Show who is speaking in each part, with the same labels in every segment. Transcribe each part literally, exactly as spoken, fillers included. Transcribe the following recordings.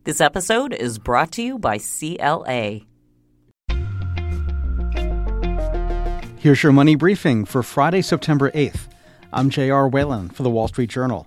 Speaker 1: This episode is brought to you by C L A.
Speaker 2: Here's your money briefing for Friday, September eighth. I'm J R. Whalen for The Wall Street Journal.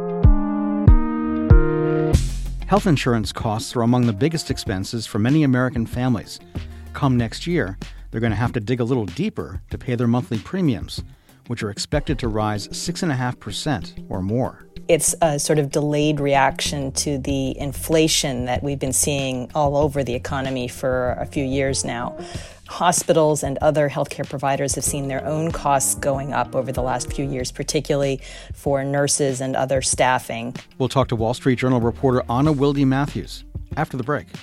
Speaker 2: Health insurance costs are among the biggest expenses for many American families. Come next year, they're going to have to dig a little deeper to pay their monthly premiums, which are expected to rise six point five percent or more.
Speaker 3: It's a sort of delayed reaction to the inflation that we've been seeing all over the economy for a few years now. Hospitals and other healthcare providers have seen their own costs going up over the last few years, particularly for nurses and other staffing.
Speaker 2: We'll talk to Wall Street Journal reporter Anna Wilde-Matthews after the break.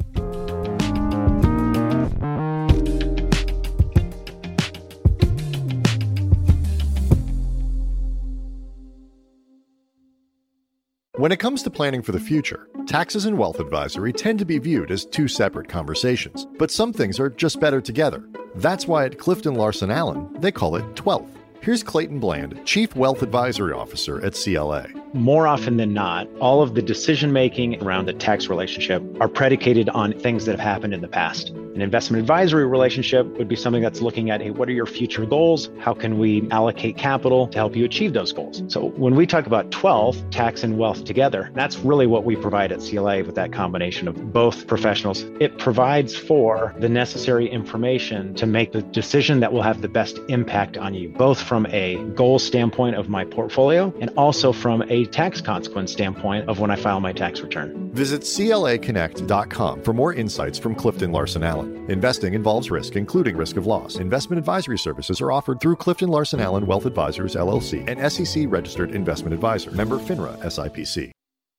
Speaker 4: When it comes to planning for the future, taxes and wealth advisory tend to be viewed as two separate conversations, but some things are just better together. That's why at Clifton Larson Allen, they call it twelfth. Here's Clayton Bland, Chief Wealth Advisory Officer at C L A.
Speaker 5: More often than not, all of the decision-making around the tax relationship are predicated on things that have happened in the past. An investment advisory relationship would be something that's looking at, hey, what are your future goals? How can we allocate capital to help you achieve those goals? So when we talk about twelfth, tax and wealth together, that's really what we provide at C L A with that combination of both professionals. It provides for the necessary information to make the decision that will have the best impact on you, both from a goal standpoint of my portfolio and also from a tax consequence standpoint of when I file my tax return.
Speaker 4: Visit C L A connect dot com for more insights from Clifton Larson Allen. Investing involves risk, including risk of loss. Investment advisory services are offered through Clifton Larson Allen Wealth Advisors, L L C, an S E C-registered investment advisor. Member FINRA S I P C.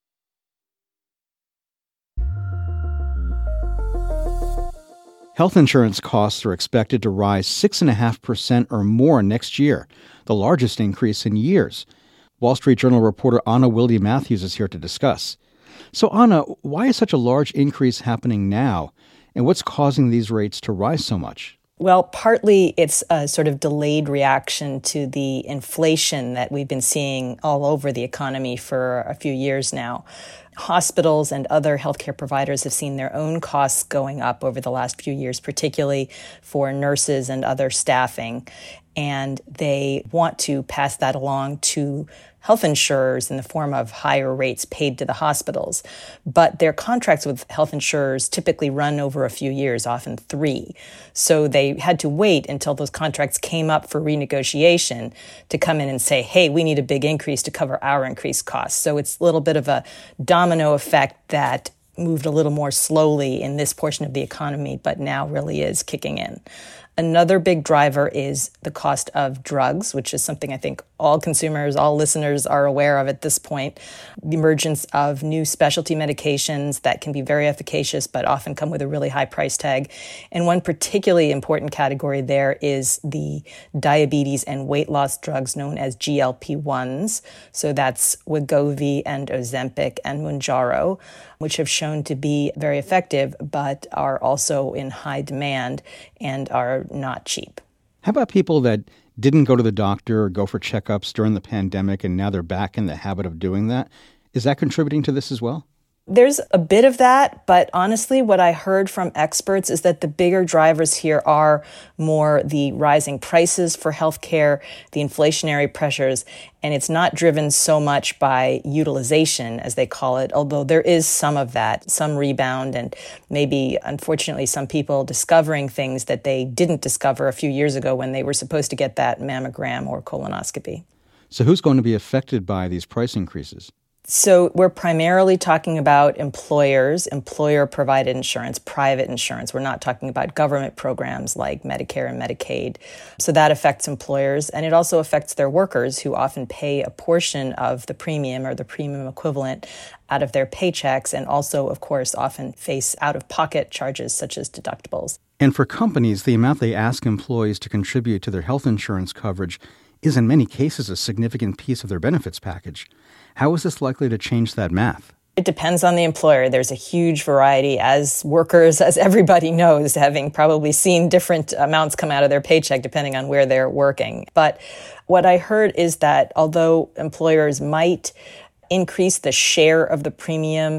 Speaker 2: Health insurance costs are expected to rise six point five percent or more next year, the largest increase in years. Wall Street Journal reporter Anna Wilde-Matthews is here to discuss. So, Anna, why is such a large increase happening now, and what's causing these rates to rise so much?
Speaker 3: Well, partly it's a sort of delayed reaction to the inflation that we've been seeing all over the economy for a few years now. Hospitals and other healthcare providers have seen their own costs going up over the last few years, particularly for nurses and other staffing. And they want to pass that along to health insurers in the form of higher rates paid to the hospitals. But their contracts with health insurers typically run over a few years, often three. So they had to wait until those contracts came up for renegotiation to come in and say, hey, we need a big increase to cover our increased costs. So it's a little bit of a domino effect that moved a little more slowly in this portion of the economy, but now really is kicking in. Another big driver is the cost of drugs, which is something I think all consumers, all listeners are aware of at this point. The emergence of new specialty medications that can be very efficacious but often come with a really high price tag. And one particularly important category there is the diabetes and weight loss drugs known as G L P ones. So that's Wegovy and Ozempic and Mounjaro, which have shown to be very effective but are also in high demand and are not cheap.
Speaker 2: How about people that didn't go to the doctor or go for checkups during the pandemic and now they're back in the habit of doing that? Is that contributing to this as well?
Speaker 3: There's a bit of that, but honestly, what I heard from experts is that the bigger drivers here are more the rising prices for healthcare, the inflationary pressures, and it's not driven so much by utilization, as they call it, although there is some of that, some rebound, and maybe, unfortunately, some people discovering things that they didn't discover a few years ago when they were supposed to get that mammogram or colonoscopy.
Speaker 2: So who's going to be affected by these price increases?
Speaker 3: So we're primarily talking about employers, employer-provided insurance, private insurance. We're not talking about government programs like Medicare and Medicaid. So that affects employers, and it also affects their workers who often pay a portion of the premium or the premium equivalent out of their paychecks and also, of course, often face out-of-pocket charges such as deductibles.
Speaker 2: And for companies, the amount they ask employees to contribute to their health insurance coverage is in many cases a significant piece of their benefits package. How is this likely to change that math?
Speaker 3: It depends on the employer. There's a huge variety, as workers, as everybody knows, having probably seen different amounts come out of their paycheck depending on where they're working. But what I heard is that although employers might increase the share of the premium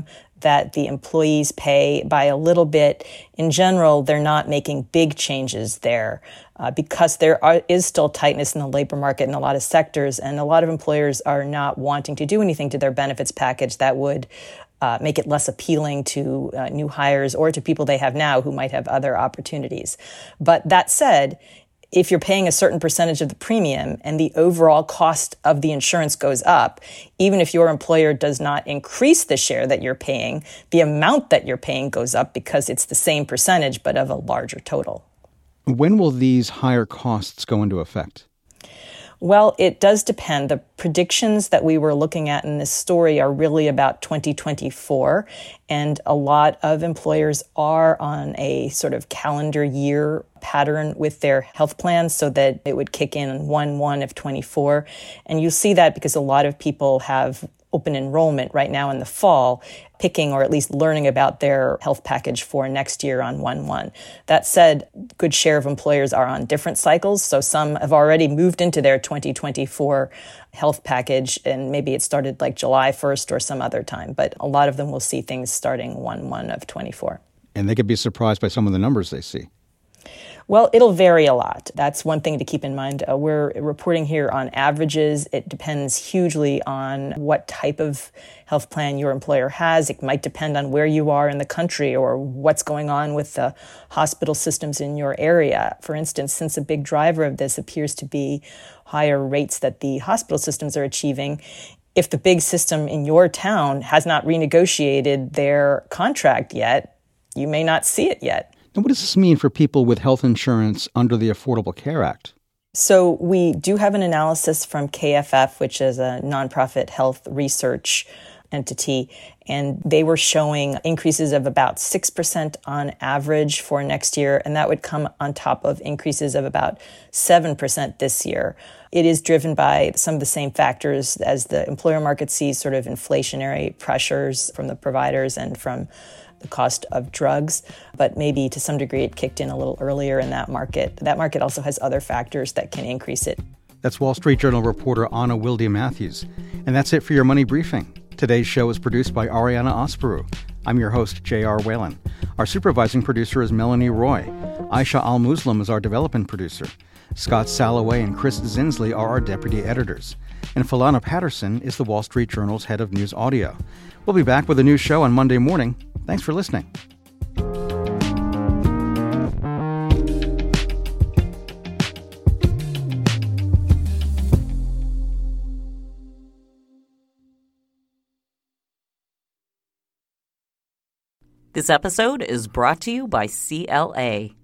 Speaker 3: that the employees pay by a little bit. In general, they're not making big changes there uh, because there are, is still tightness in the labor market in a lot of sectors, and a lot of employers are not wanting to do anything to their benefits package that would uh, make it less appealing to uh, new hires or to people they have now who might have other opportunities. But that said, if you're paying a certain percentage of the premium and the overall cost of the insurance goes up, even if your employer does not increase the share that you're paying, the amount that you're paying goes up because it's the same percentage but of a larger total.
Speaker 2: When will these higher costs go into effect?
Speaker 3: Well, it does depend. The predictions that we were looking at in this story are really about twenty twenty-four, and a lot of employers are on a sort of calendar year pattern with their health plans so that it would kick in on one one of twenty-four. And you see that because a lot of people have open enrollment right now in the fall, picking or at least learning about their health package for next year on one one. That said, a good share of employers are on different cycles, so some have already moved into their twenty twenty-four health package, and maybe it started like July first or some other time, but a lot of them will see things starting one one of twenty-four.
Speaker 2: And they could be surprised by some of the numbers they see.
Speaker 3: Well, it'll vary a lot. That's one thing to keep in mind. Uh, we're reporting here on averages. It depends hugely on what type of health plan your employer has. It might depend on where you are in the country or what's going on with the hospital systems in your area. For instance, since a big driver of this appears to be higher rates that the hospital systems are achieving, if the big system in your town has not renegotiated their contract yet, you may not see it yet.
Speaker 2: And what does this mean for people with health insurance under the Affordable Care Act?
Speaker 3: So we do have an analysis from K F F, which is a nonprofit health research entity, and they were showing increases of about six percent on average for next year, and that would come on top of increases of about seven percent this year. It is driven by some of the same factors as the employer market sees, sort of inflationary pressures from the providers and from the cost of drugs, but maybe to some degree it kicked in a little earlier in that market. That market also has other factors that can increase it.
Speaker 2: That's Wall Street Journal reporter Anna Wilde Matthews. And that's it for your Money Briefing. Today's show is produced by Ariana Osperu. I'm your host, J R. Whalen. Our supervising producer is Melanie Roy. Aisha Al-Muslim is our development producer. Scott Salloway and Chris Zinsley are our deputy editors. And Philana Patterson is the Wall Street Journal's head of news audio. We'll be back with a new show on Monday morning. Thanks for listening.
Speaker 1: This episode is brought to you by C L A.